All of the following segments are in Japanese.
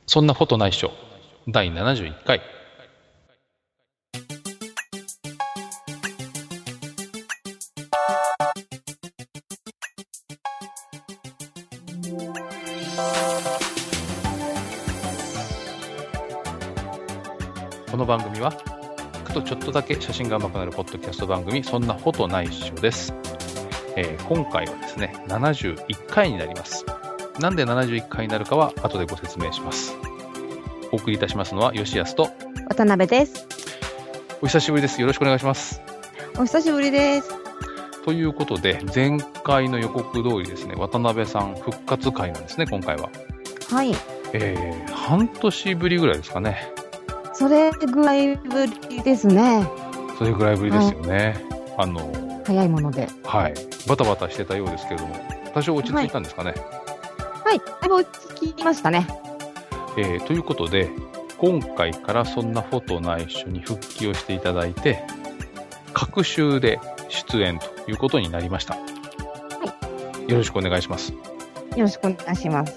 そんなフォトないっしょ第71回。この番組はふとちょっとだけ写真が上手くなるポッドキャスト番組、そんなフォトないっしょです。今回はですね71回になります。なんで71回になるかは後でご説明します。お送りいたしますのは吉安と渡辺です。 お久しぶりです。よろしくお願いします。 お久しぶりです。 ということで前回の予告通りですね、渡辺さん復活回なんですね、今回は。 はい。 半年ぶりぐらいですかね。 それぐらいぶりですね。 それぐらいぶりですよね。 早いもので。 はい。バタバタしてたようですけれども、多少落ち着いたんですかね。 はい。だいぶ落ち着きましたね。 ということで、今回からそんなフォトないっしょに復帰をしていただいて、各週で出演ということになりました。はい。よろしくお願いします。 よろしくお願いします。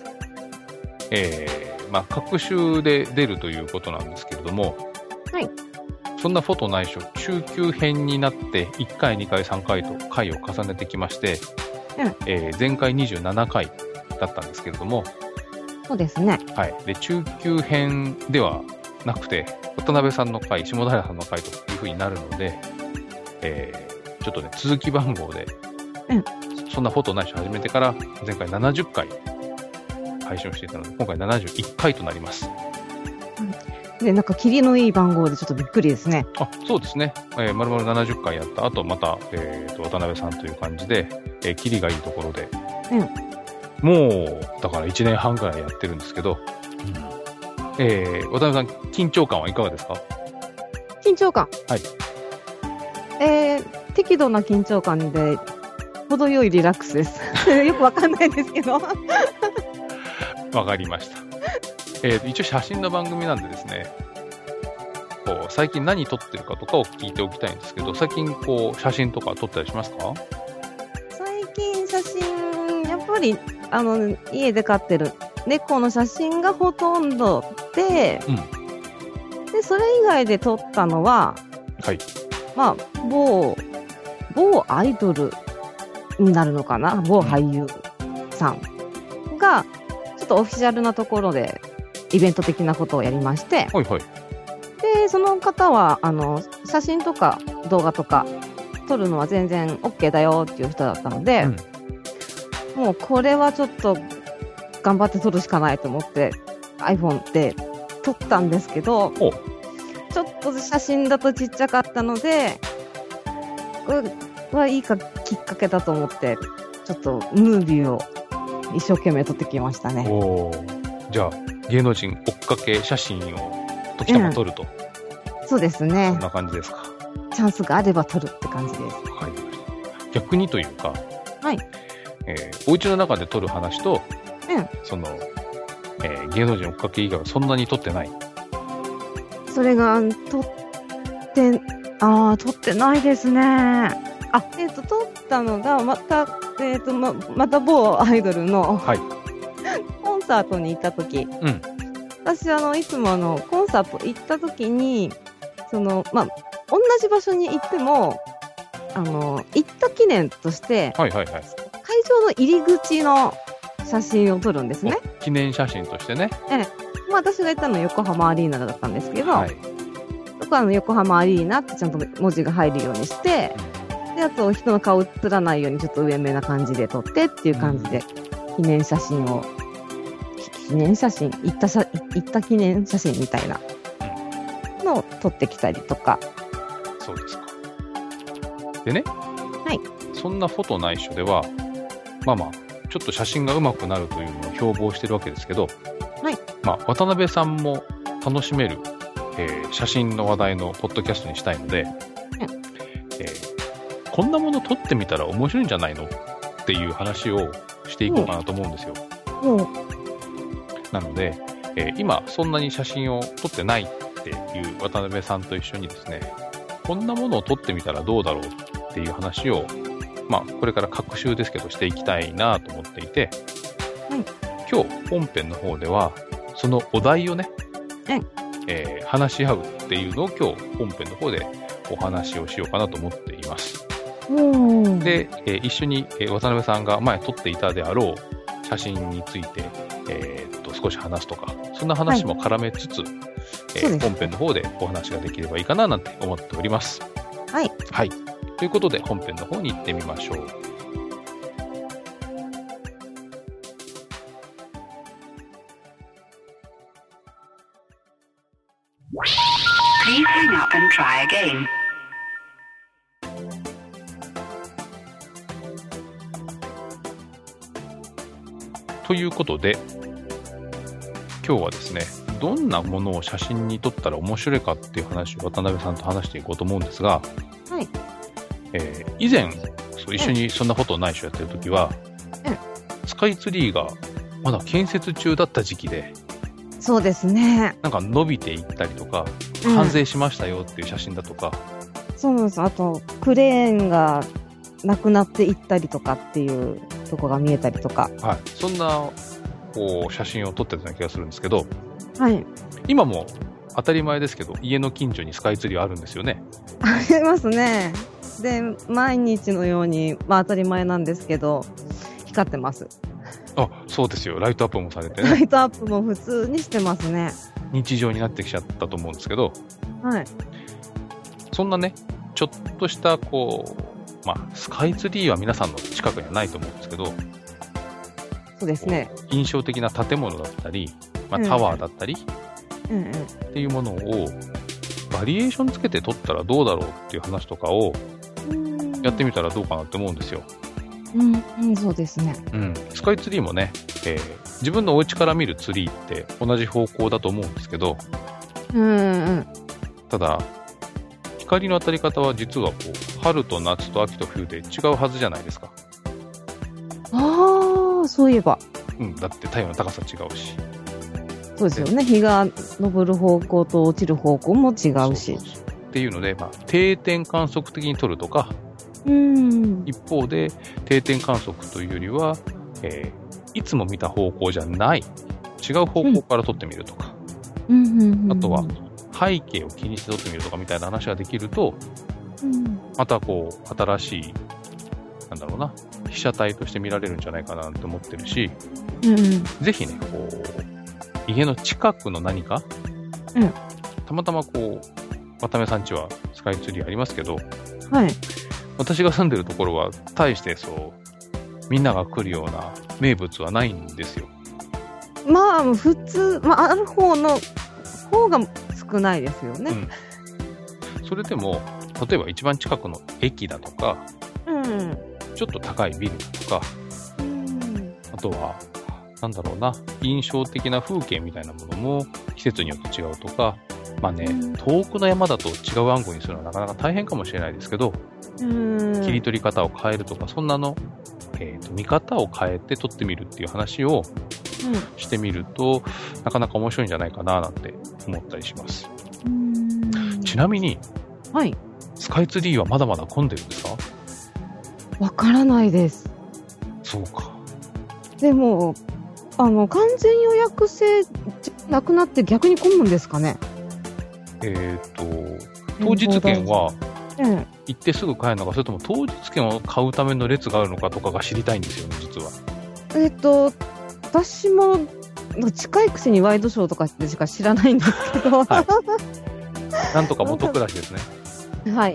各週で出るということなんですけれども、 はい。そんなフォトないっしょ中級編になって1回、2回、3回と回を重ねてきまして、前回27回だったんですけれども、 そうですね。 はい。で、中級編ではなくて、渡辺さんの回、下平さんの回というふうになるので、ちょっとね、続き番号で、そんなフォトないっしょ始めてから、前回70回配信をしていたので、今回71回となります。 で、なんか、キリのいい番号でちょっとびっくりですね。 あ、そうですね。丸々70回やった後、また、渡辺さんという感じで、キリがいいところで、もう、だから1年半くらいやってるんですけど、渡辺さん、緊張感はいかがですか？ 緊張感。 はい。 適度な緊張感で、程よいリラックスです。よくわかんないですけど。 わかりました。一応写真の番組なんでですね、最近何撮ってるかとかを聞いておきたいんですけど、最近写真とか撮ったりしますか？ 最近写真、やっぱり家で飼ってる猫の写真がほとんどで、でそれ以外で撮ったのは、 はい。 某アイドルになるのかな、某俳優さんがちょっとオフィシャルなところでイベント的なことをやりまして、 はいはい。 でその方は写真とか動画とか撮るのは全然 OK だよっていう人だったので、もうこれはちょっと頑張って撮るしかないと思って iPhone で撮ったんですけど、ちょっと写真だとちっちゃかったので、これはいいきっかけだと思ってちょっとムービーを一生懸命撮ってきましたね。 じゃあ芸能人追っかけ写真を時たま撮ると、 そうですね。 そんな感じですか？ チャンスがあれば撮るって感じです。 はい。逆にというか、 はい。 お家の中で撮る話と、芸能人追っかけ以外はそんなに撮ってない。 それが撮ってないですね。撮ったのがまた某アイドルの、コンサートに行った時、私いつもコンサート行った時に同じ場所に行っても行った記念として、会場の入り口の写真を撮るんですね。 記念写真としてね。 私が行ったのは横浜アリーナだったんですけど、そこは横浜アリーナってちゃんと文字が入るようにして、であと人の顔映らないようにちょっと上目な感じで撮ってっていう感じで、記念写真行った記念写真みたいなのを撮ってきたりとか。 そうですか。でね、そんなフォトないっしょでは、ちょっと写真が上手くなるというのを標榜してるわけですけど、渡辺さんも楽しめる、写真の話題のポッドキャストにしたいので、こんなもの撮ってみたら面白いんじゃないのっていう話をしていこうかなと思うんですよ。なので、今そんなに写真を撮ってないっていう渡辺さんと一緒にですね、こんなものを撮ってみたらどうだろうっていう話を、これから各週ですけどしていきたいなと思っていて、今日本編の方ではそのお題をね、話し合うっていうのを今日本編の方でお話をしようかなと思っています。で、一緒に渡辺さんが前撮っていたであろう写真について、少し話すとか、そんな話も絡めつつ、本編の方でお話ができればいいかななんて思っております。 はい。 はい。ということで本編の方に行ってみましょう。 Please hang up and try again. ということで、今日はですね、どんなものを写真に撮ったら面白いかっていう話を渡辺さんと話していこうと思うんですが、 はい。 以前一緒にそんなことないしをやってる時は、スカイツリーがまだ建設中だった時期で、 そうですね。 なんか伸びていったりとか、完成しましたよっていう写真だとか、 そうなんです。あとクレーンがなくなっていったりとかっていうとこが見えたりとか、 はい、そんなこう写真を撮ってたような気がするんですけど、 はい。 今も当たり前ですけど、家の近所にスカイツリーあるんですよね。 ありますね。で、毎日のように、当たり前なんですけど、光ってます。 あ、そうですよ。ライトアップもされてね。 ライトアップも普通にしてますね。 日常になってきちゃったと思うんですけど、 はい。 そんなね、ちょっとしたこう、スカイツリーは皆さんの近くにはないと思うんですけど、 そうですね。 印象的な建物だったり、タワーだったり、っていうものをバリエーションつけて撮ったらどうだろうっていう話とかをやってみたらどうかなって思うんですよ。 そうですね。 スカイツリーもね、自分のお家から見るツリーって同じ方向だと思うんですけど、ただ光の当たり方は実はこう春と夏と秋と冬で違うはずじゃないですか。 ああ、そういえば。 だって太陽の高さ違うし。 そうですよね。日が昇る方向と落ちる方向も違うし。 っていうので、定点観測的に撮るとか、一方で定点観測というよりは、いつも見た方向じゃない違う方向から撮ってみるとか、あとは背景を気にして撮ってみるとかみたいな話ができると、またこう新しい被写体として見られるんじゃないかなと思ってるし、ぜひね、こう家の近くの何か、たまたまこう渡辺さん家はスカイツリーありますけど、私が住んでるところは大してみんなが来るような名物はないんですよ。 普通、ある方が少ないですよね。 それでも例えば一番近くの駅だとか、ちょっと高いビルだとか、あとは印象的な風景みたいなものも季節によって違うとか、遠くの山だと違うアングルにするのはなかなか大変かもしれないですけど、切り取り方を変えるとか、そんなの、見方を変えて撮ってみるっていう話をしてみると、なかなか面白いんじゃないかななんて思ったりします。ちなみに、スカイツリーはまだまだ混んでるんですか？ わからないです。 そうか。 でも完全予約制じゃなくなって逆に混むんですかね？ 当日券は行ってすぐ買えるのか、それとも当日券を買うための列があるのかとかが知りたいんですよね、実は。 私も近いくせにワイドショーとかでしか知らないんですけど、 なんとか元暮らしですね。 はい。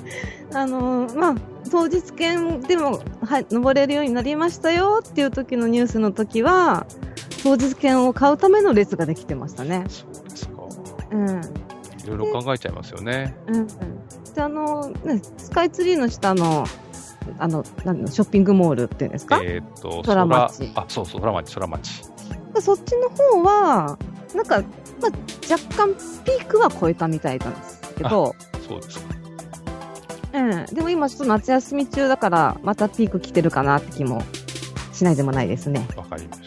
当日券でも、登れるようになりましたよっていう時のニュースの時は、当日券を買うための列ができてましたね。 そうですか。いろいろ考えちゃいますよね。 で、スカイツリーの下の、ショッピングモールっていうんですか？空町。 そう、空町。 そっちの方は、若干ピークは超えたみたいなんですけど。 そうですか。 でも今ちょっと夏休み中だから、またピーク来てるかなって気もしないでもないですね。 わかりました。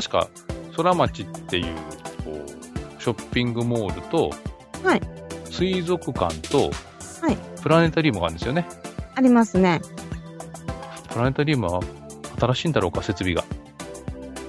確か、空町っていう、ショッピングモールと、水族館と、プラネタリウムがあるんですよね。 ありますね。 プラネタリウムは新しいんだろうか、設備が。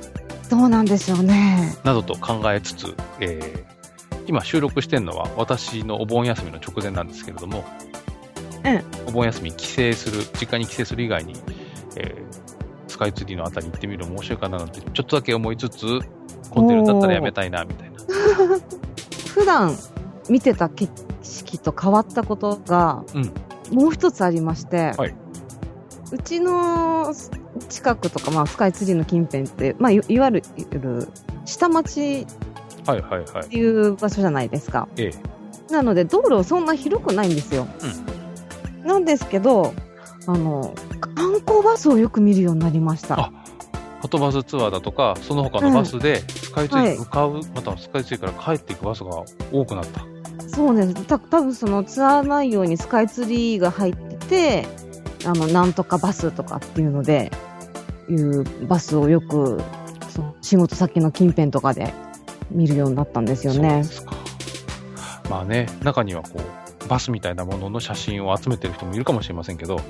どうなんでしょうね。 などと考えつつ、今収録してるのは私のお盆休みの直前なんですけれども、お盆休み実家に帰省する以外に、スカイツリーのあたり行ってみるの面白いかななんてちょっとだけ思いつつ、混んでるんだったらやめたいなみたいな。 普段見てた景色と変わったことが、もう一つありまして、うちの近くとか、スカイツリーの近辺って、いわゆる下町っていう場所じゃないですか。なので道路そんな広くないんですよ。なんですけど、観光バスをよく見るようになりました。 はとバスツアーだとか、その他のバスでスカイツリーに向かう、またはスカイツリーから帰っていくバスが多くなった。 そうです。多分そのツアー内容にスカイツリーが入ってて、なんとかバスとかっていうので、いうバスをよくその仕事先の近辺とかで見るようになったんですよね。 そうですか。まあね、中にはこうバスみたいなものの写真を集めてる人もいるかもしれませんけど、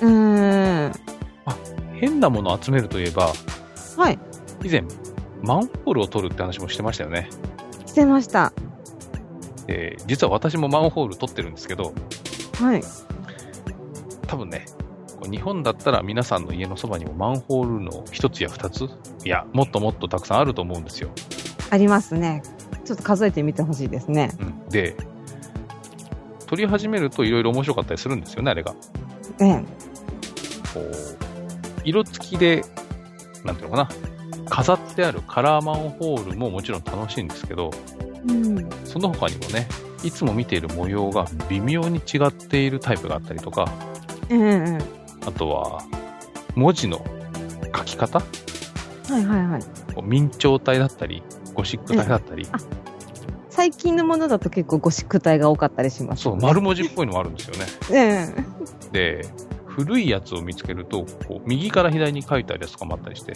変なものを集めるといえば、以前マンホールを撮るって話もしてましたよね。 してました。 実は私もマンホール撮ってるんですけど、多分ね、日本だったら皆さんの家のそばにもマンホールの一つや二つ、いやもっともっとたくさんあると思うんですよ。 ありますね。ちょっと数えてみてほしいですね。 で、撮り始めるといろいろ面白かったりするんですよね、あれが。こう色付きでなんていうのかな、飾ってあるカラーマンホールももちろん楽しいんですけど、その他にもね、いつも見ている模様が微妙に違っているタイプがあったりとか、あとは文字の書き方、明朝体だったりゴシック体だったり、 最近のものだと結構ゴシック体が多かったりします、ね。 そう、丸文字っぽいのもあるんですよね。で、古いやつを見つけるとこう右から左に書いてあるやつとかもあったりして、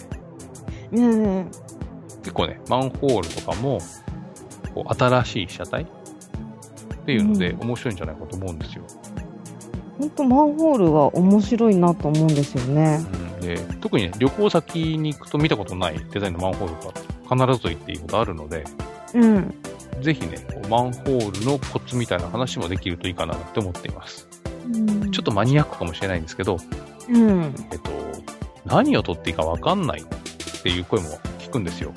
結構ね、マンホールとかもこう新しい被写体っていうので面白いんじゃないかと思うんですよ。 本当マンホールは面白いなと思うんですよね。 で、特に、ね、旅行先に行くと見たことないデザインのマンホールが必ずと言っていいことあるので、ぜひね、マンホールのコツみたいな話もできるといいかなって思っています。ちょっとマニアックかもしれないんですけど、何を撮っていいか分かんないっていう声も聞くんですよ。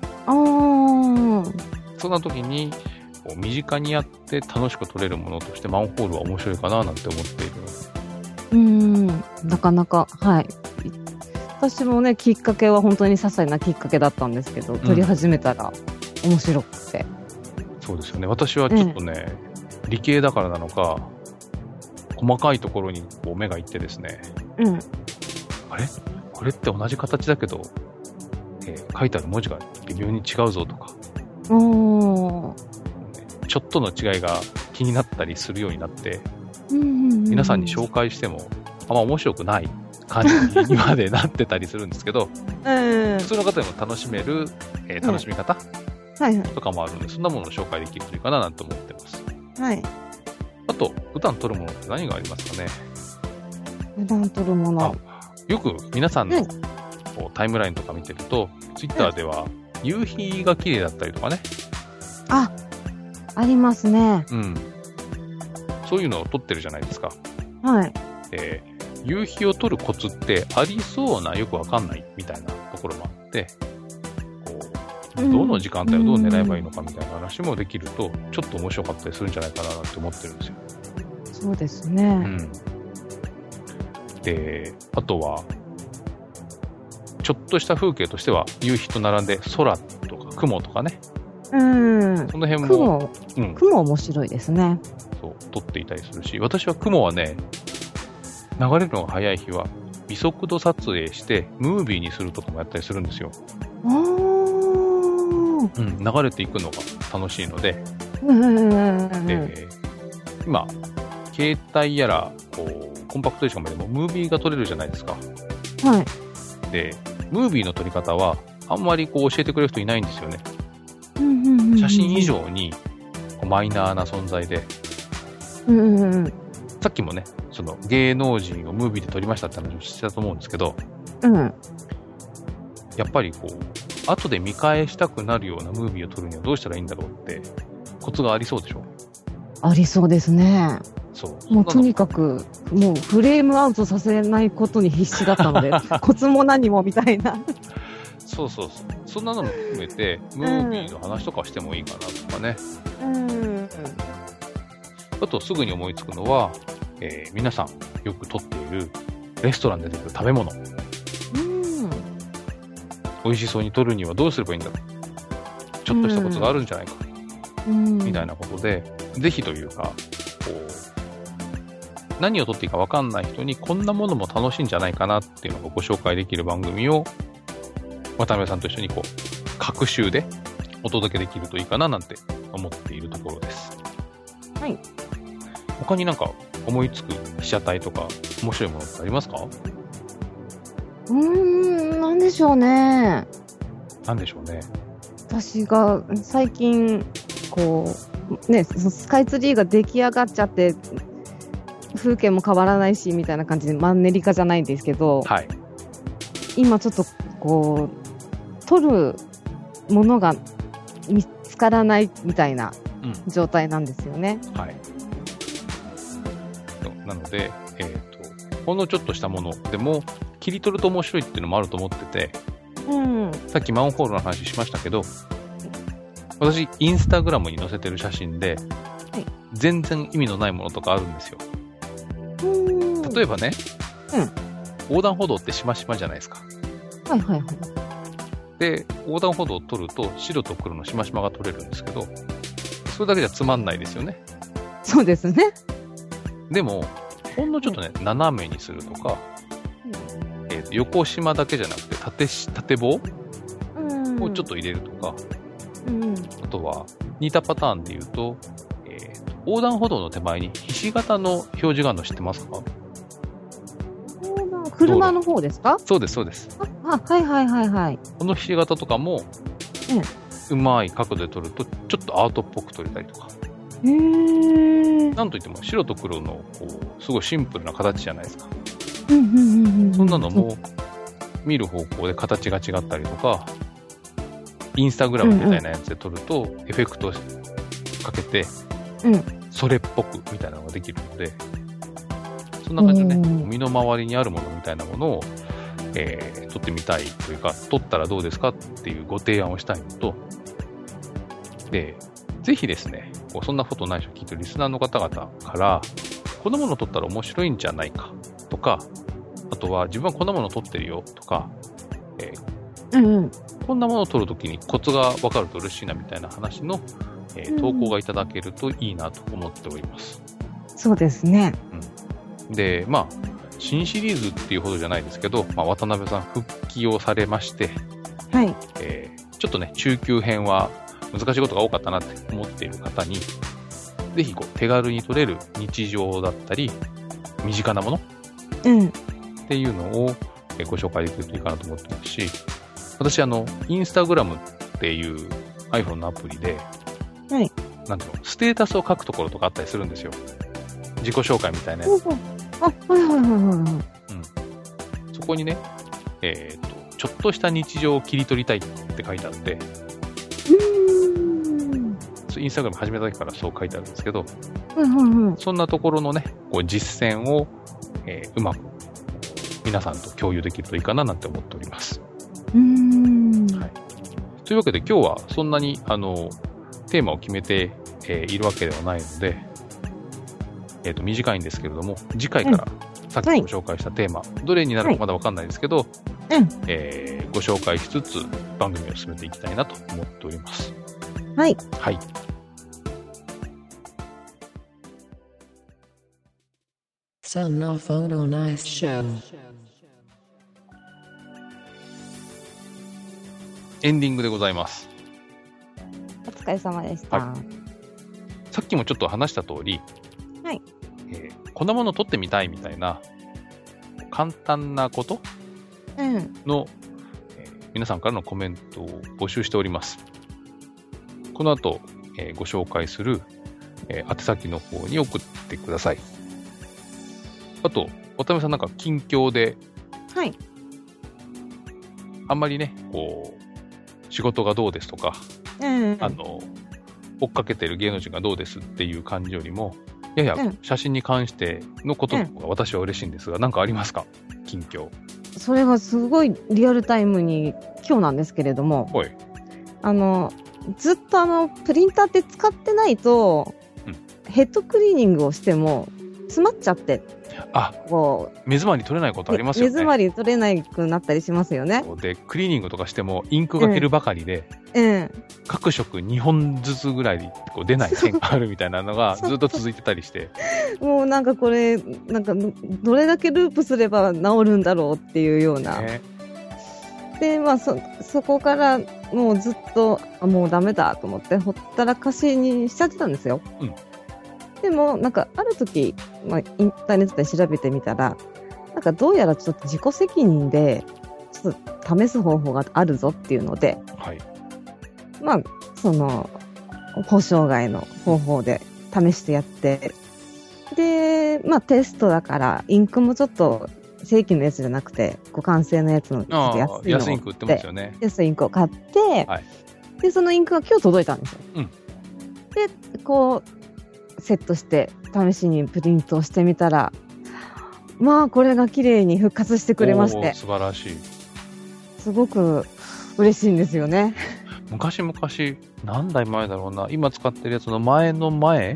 そんな時にこう身近にあって楽しく撮れるものとしてマンホールは面白いかななんて思っている。 なかなか、私もね、きっかけは本当に些細なきっかけだったんですけど、撮り始めたら面白くて。そうですよね。私はちょっとね、理系だからなのか、細かいところにこう目がいってですね、あれこれって同じ形だけど、書いてある文字が微妙に違うぞとか、ちょっとの違いが気になったりするようになって、皆さんに紹介してもあんま面白くない感じにまでなってたりするんですけど、普通の方でも楽しめる、楽しみ方、とかもあるので、そんなものを紹介できるといいかななんて思ってます。あと、普段撮るものって何がありますかね。 普段撮るもの。 よく皆さんのこうタイムラインとか見てると、ツイッターでは夕日が綺麗だったりとかね。 ありますね。 そういうのを撮ってるじゃないですか。夕日を撮るコツってありそうな、よくわかんないみたいなところもあって、こうどの時間帯をどう狙えばいいのかみたいな話もできると、ちょっと面白かったりするんじゃないかなって思ってるんですよ。 そうですね。 で、あとはちょっとした風景としては夕日と並んで空とか雲とかね、その辺も雲面白いですね。 そう撮っていたりするし、私は雲はね、流れるのが早い日は微速度撮影してムービーにするとかもやったりするんですよ。流れていくのが楽しいので、今携帯やらこうコンパクトデジカメでもムービーが撮れるじゃないですか。で、ムービーの撮り方はあんまりこう教えてくれる人いないんですよね。写真以上にこうマイナーな存在で、さっきもね、その芸能人をムービーで撮りましたって話をしてたと思うんですけど、やっぱりこう後で見返したくなるようなムービーを撮るにはどうしたらいいんだろうってコツがありそうでしょ。 ありそうですね。 そうもうとにかくもうフレームアウトさせないことに必死だったのでコツも何もみたいな。 そうそんなのも含めてムービーの話とかしてもいいかなとかね。あとすぐに思いつくのは、皆さんよく撮っているレストランで出てくる食べ物、美味しそうに撮るにはどうすればいいんだろう、ちょっとしたコツがあるんじゃないか、みたいなことで、ぜひというかこう何を撮っていいか分かんない人にこんなものも楽しいんじゃないかなっていうのをご紹介できる番組を渡辺さんと一緒にこう各週でお届けできるといいかななんて思っているところです。 はい。 他になんか思いつく被写体とか面白いものってありますか？ なんでしょうね。私が最近こうね、スカイツリーが出来上がっちゃって風景も変わらないしみたいな感じでマンネリ化じゃないんですけど、 はい、 今ちょっとこう撮るものが見つからないみたいな状態なんですよね。 はい。なので、ほんのちょっとしたものでも切り取ると面白いっていうのもあると思ってて、さっきマンホールの話しましたけど、私インスタグラムに載せてる写真で、全然意味のないものとかあるんですよ。例えばね、横断歩道ってしましまじゃないですか。で、横断歩道を撮ると白と黒のしましまが撮れるんですけど、それだけじゃつまんないですよね。 そうですね。 でもほんのちょっとね、斜めにするとか、横縞だけじゃなくて縦棒をちょっと入れるとか、あとは似たパターンで言うと、横断歩道の手前にひし形の表示があるの知ってますか？ 車の方ですか？ そうですそうです。 はい。 このひし形とかも、うまい角度で撮るとちょっとアートっぽく撮れたりとか。なんといっても白と黒のこうすごいシンプルな形じゃないですか。そんなのも見る方向で形が違ったりとか、インスタグラムみたいなやつで撮るとエフェクトかけて、それっぽくみたいなのができるので、そんな感じでね、身の回りにあるものみたいなものを、撮ってみたいというか、撮ったらどうですかっていうご提案をしたいのと、でぜひですね、そんなことない人聞いてるリスナーの方々から、こんなものを撮ったら面白いんじゃないかとか、あとは自分はこんなものを撮ってるよとか、こんなものを撮るときにコツが分かると嬉しいなみたいな話の、投稿がいただけるといいなと思っております。 そうですね。 で、まあ新シリーズっていうほどじゃないですけど、渡辺さん復帰をされまして、ちょっとね中級編は難しいことが多かったなって思っている方に、ぜひこう手軽に撮れる日常だったり身近なもの、っていうのをご紹介できるといいかなと思ってますし、私インスタグラムっていう iPhone のアプリで、なんていうの、ステータスを書くところとかあったりするんですよ。自己紹介みたいなやつ。そこにね、ちょっとした日常を切り取りたいって書いてあって、インスタグラム始めた時からそう書いてあるんですけど、そんなところのね、こう実践を、うまく皆さんと共有できるといいかななんて思っております。というわけで今日はそんなにテーマを決めて、いるわけではないので、短いんですけれども、次回からさっきご紹介したテーマ、どれになるかまだ分かんないですけど、ご紹介しつつ番組を進めていきたいなと思っております。はい。 So no photo nice show. エンディングでございます。 お疲れ様でした。 さっきもちょっと話した通り、こんなものを撮ってみたいみたいな簡単なことの、皆さんからのコメントを募集しております。この後、ご紹介する、宛先の方に送ってください。あと、渡辺さんなんか近況で、あんまりね、こう仕事がどうですとか、 うん追っかけてる芸能人がどうですっていう感じよりも、やや写真に関してのことの方が私は嬉しいんですが、何かありますか、近況。 それがすごいリアルタイムに今日なんですけれども、 はい、 ずっとプリンターって使ってないと、ヘッドクリーニングをしても詰まっちゃって、こう目詰まり取れないことありますよね。 目詰まり取れなくなったりしますよね。 でクリーニングとかしてもインクが減るばかりで、各色2本ずつぐらいこう出ない線があるみたいなのがずっと続いてたりしてもうなんかこれなんかどれだけループすれば治るんだろうっていうような、でそこからもうずっともうダメだと思ってほったらかしにしちゃってたんですよ。でもなんかある時、インターネットで調べてみたら、なんかどうやらちょっと自己責任でちょっと試す方法があるぞっていうので、その保証外の方法で試してやって、でテストだからインクもちょっと正規のやつじゃなくて互換性のやつの安いインク売ってますよね。 安いインクを買って、でそのインクが今日届いたんですよ。でこうセットして試しにプリントをしてみたら、これが綺麗に復活してくれまして、 素晴らしい。 すごく嬉しいんですよね。 昔々何代前だろうな、今使ってるやつの前の前、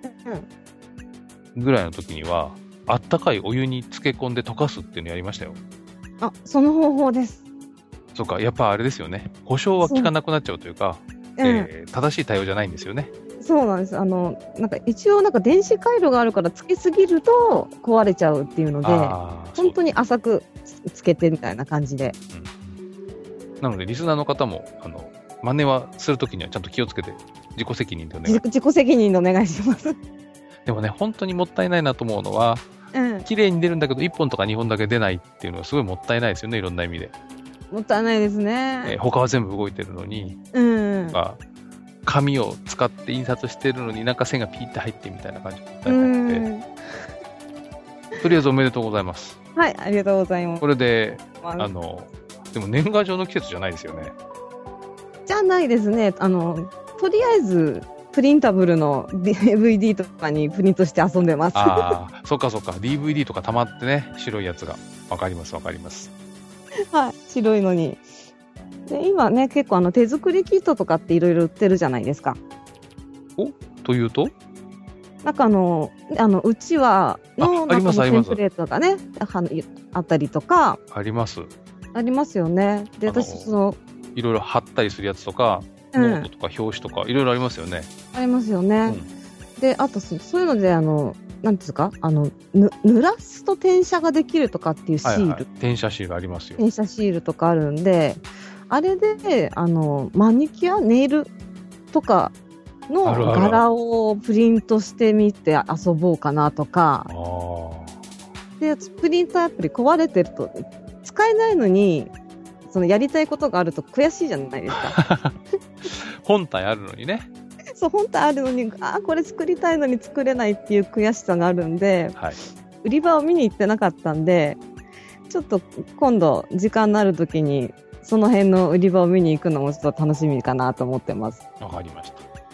ぐらいの時にはあったかいお湯に漬け込んで溶かすっていうのやりましたよ。 その方法です。 そうか、やっぱあれですよね、保証は効かなくなっちゃうというか、正しい対応じゃないんですよね。 そうなんです。なんか一応なんか電子回路があるからつけすぎると壊れちゃうっていうので、本当に浅くつけてみたいな感じで、 なのでリスナーの方も真似はするときにはちゃんと気をつけて自己責任でお願いします。 自己責任でお願いします。 でもね、本当にもったいないなと思うのは、綺麗に出るんだけど1本とか2本だけ出ないっていうのはすごいもったいないですよね、いろんな意味で。 もったいないですね。 他は全部動いてるのに、紙を使って印刷してるのになんか線がピーって入ってみたいな感じもったいないので、とりあえずおめでとうございます。 はい、ありがとうございます。 これででも年賀状の季節じゃないですよね。 じゃないですね。とりあえずプリンタブルの DVD とかにプリントして遊んでます。 そっか DVD とか溜まってね、白いやつが。わかります。 はい、白いのに。で今ね、結構手作りキットとかっていろいろ売ってるじゃないですか。 というと、 なんかうちわのテンプレートがねあったりとか。ありますよね。で私いろいろ貼ったりするやつとか、ノートとか表紙とかいろいろありますよね。 ありますよね。であとそういうのでなんですか、濡らすと転写ができるとかっていうシール、 転写シールありますよ。 転写シールとかあるんで、あれでマニキュアネイルとかの柄をプリントしてみて遊ぼうかなとか。でプリンターアプリ壊れてると使えないのに、やりたいことがあると悔しいじゃないですか。 本体あるのにね。 本体あるのにこれ作りたいのに作れないっていう悔しさがあるんで、売り場を見に行ってなかったんで、ちょっと今度時間のある時にその辺の売り場を見に行くのもちょっと楽しみかなと思ってます。 わかりました。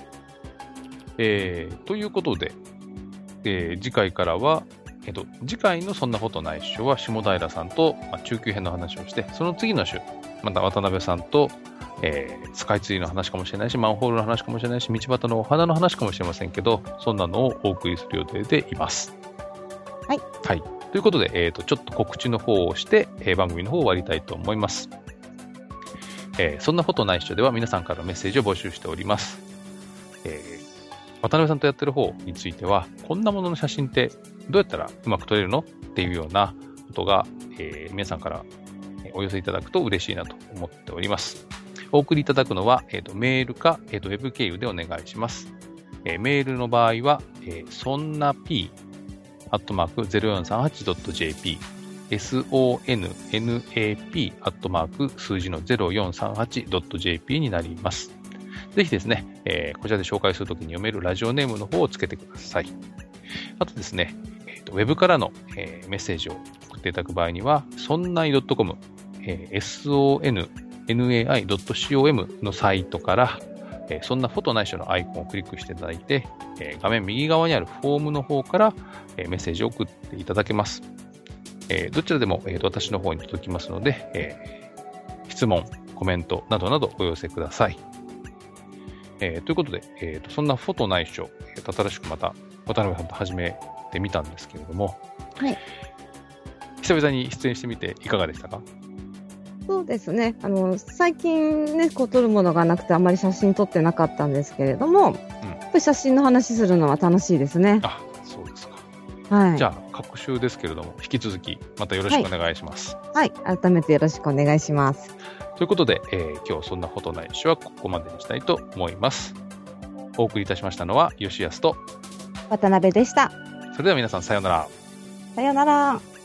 ということで、次回からは、次回のそんなことないっしょは下平さんと、中級編の話をして、その次の週また渡辺さんと、スカイツリーの話かもしれないし、マンホールの話かもしれないし、道端のお花の話かもしれませんけど、そんなのをお送りする予定でいます。はい。ということで、ちょっと告知の方をして、番組の方を終わりたいと思います。そんなことないっしょでは皆さんからのメッセージを募集しております。渡辺さんとやってる方については、こんなものの写真ってどうやったらうまく撮れるのっていうようなことが、皆さんからお寄せいただくと嬉しいなと思っております。お送りいただくのは、メールか、ウェブ経由でお願いします。メールの場合は、そんな p@0438.jp sonnap 数字の 0438.jp になります。ぜひですね、こちらで紹介するときに読めるラジオネームの方をつけてください。あとですね、ウェブからの、メッセージを送っていただく場合には、そんない .com、sonnai nai.com のサイトから、そんなフォトないしょのアイコンをクリックしていただいて、画面右側にあるフォームの方から、メッセージを送っていただけます。どちらでも、私の方に届きますので、質問、コメントなどなどお寄せください。ということで、そんなフォトないしょ、新しくまた渡辺さんと始めてみたんですけれども、 はい。 久々に出演してみていかがでしたか？ そうですね。最近ね、撮るものがなくてあまり写真撮ってなかったんですけれども、やっぱり写真の話するのは楽しいですね。 あ、そうですか。 はい。 じゃあ、各週ですけれども、引き続きまたよろしくお願いします。 はい。改めてよろしくお願いします。 ということで、今日そんなフォトないしはここまでにしたいと思います。お送りいたしましたのは吉安と渡辺でした。 それでは皆さんさようなら。 さようなら。